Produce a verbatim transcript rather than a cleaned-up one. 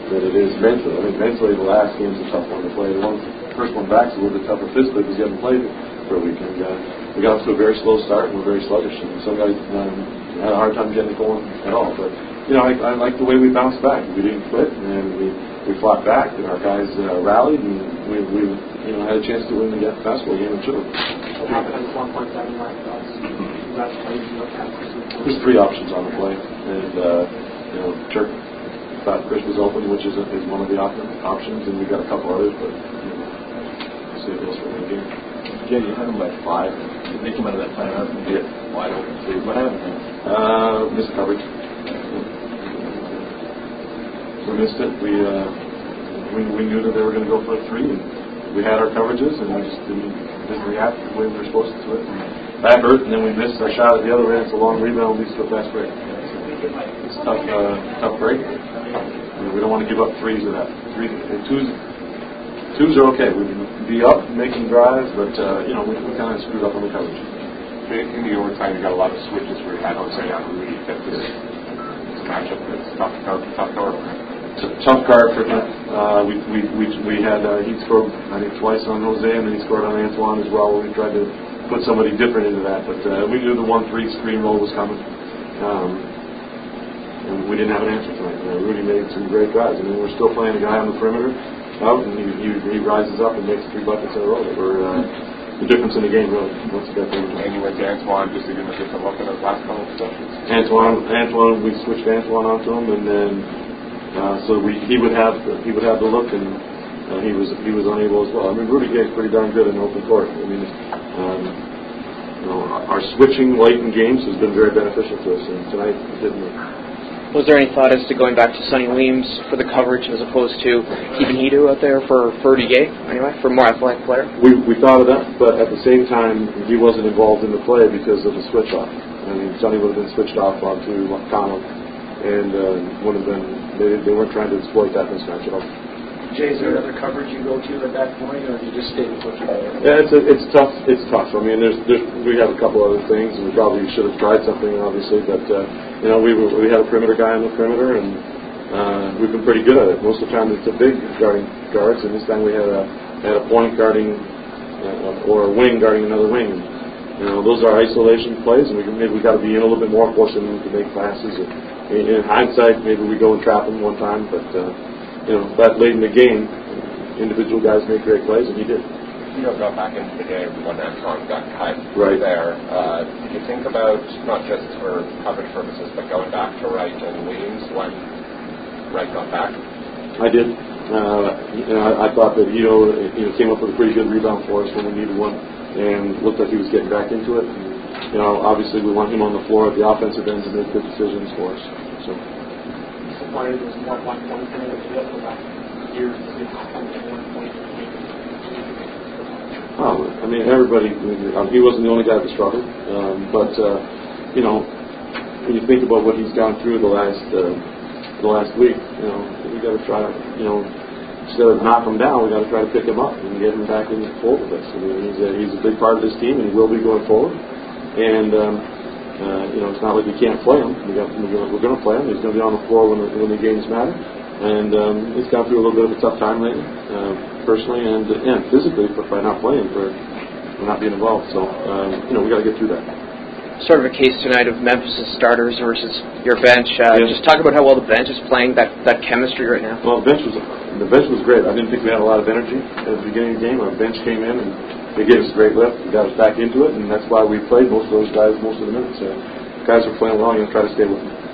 than it is mentally. I think mentally the last game's a tough one to play. The one, first one back's a little bit tougher physically because you haven't played for a week. And uh, we got off to a very slow start and we're very sluggish. And some guys um, had a hard time getting it going at all. But, you know, I, I like the way we bounced back. We didn't quit and we, we fought back and our guys uh, rallied and we, we you know, had a chance to win the basketball game and should have. There's three options on the play. And, uh, you know, Turk thought Chris was open, which is, a, is one of the op- options, and we got a couple others, but you know, we'll see if those for the game. Jay, you had him by five. You take him out of that timeout and get wide open. So what happened? Uh, missed coverage. We missed it. We uh, we we knew that they were going to go for a three, and we had our coverages, and we just didn't didn't react the way we were supposed to it. And that hurt, and then we missed our shot at the other end. It's a long rebound, leads to a fast break. It's a tough, uh, tough break. You know, we don't want to give up threes of that. Three, twos, twos are okay. We can be up making drives, but uh, you know we, we kind of screwed up on the coverage. In the overtime, you got a lot of switches where you had outside out and really kept this, this matchup. It's tough, tough, tough card. It's a tough card for him. Uh, we we we we had uh, he scored I think twice on Jose, and then he scored on Antoine as well. We tried to put somebody different into that, but uh, we knew the one three screen roll was coming. Um, And we didn't have an answer tonight. Uh, Rudy made some great drives. I mean, we're still playing a guy on the perimeter out, and he, he, he rises up and makes three buckets in a row. That were uh, the difference in the game, really. Once you got there. And you went to Antoine just to give him a different look at those last couple of possessions. Antoine, Antoine, we switched Antoine onto him, and then uh, so we he would have the, he would have the look, and uh, he was he was unable as well. I mean, Rudy Gay's pretty darn good in open court. I mean. Um, you know, our switching late in games has been very beneficial to us, and tonight it didn't. Was there any thought as to going back to Sonny Weems for the coverage as opposed to keeping Hedo out there for, for Rudy Gay, anyway, for a more athletic player? We we thought of that, but at the same time, he wasn't involved in the play because of the switch-off. I mean, Sonny would have been switched off onto Connell, and uh, would have been, they, they weren't trying to exploit that mismatch at all. Jay, is there other coverage you go to at that point, or do you just stay with what you're doing? Yeah, it's a, it's tough. It's tough. I mean, there's, there's we have a couple other things, and we probably should have tried something, obviously. But uh, you know, we were, we had a perimeter guy on the perimeter, and uh, we've been pretty good at it. Most of the time, it's a big guarding guards, and this time we had a had a point guarding uh, or a wing guarding another wing. And, you know, those are isolation plays, and we can, maybe we got to be in a little bit more, forcing them to make passes. Or, in, in hindsight, maybe we go and trap them one time, but uh, you know, that late in the game. Individual guys make great plays, and he did. You know, got back into the game when Antoine got cut right there. Uh, did you think about, not just for coverage purposes, but going back to Wright and Williams when Wright got back? I did. Uh, you know, I, I thought that Hedo, you know, came up with a pretty good rebound for us when we needed one, and looked like he was getting back into it. And, you know, obviously we want him on the floor at the offensive end to make good decisions for us. So. Disappointed was more one point than it was the last years. Oh, I mean, everybody, um, he wasn't the only guy that struggled, um, but, uh, you know, when you think about what he's gone through the last uh, the last week, you know, we got to try to, you know, instead of knock him down, we got to try to pick him up and get him back in the fold with us. I mean, he's a, he's a big part of this team, and he will be going forward. And, um, uh, you know, it's not like we can't play him. We got, we're going to play him. He's going to be on the floor when the, when the games matter. And um, he's gone through a little bit of a tough time lately, uh, personally and, and physically, but by not playing, for, for not being involved. So, um, you know, we got to get through that. Sort of a case tonight of Memphis' starters versus your bench. Uh, yes. Just talk about how well the bench is playing that, that chemistry right now. Well, the bench was the bench was great. I didn't think we had a lot of energy at the beginning of the game. Our bench came in and they gave us a great lift. We got us back into it, and that's why we played most of those guys most of the minutes. Uh, guys are playing well. You know, try to stay with them.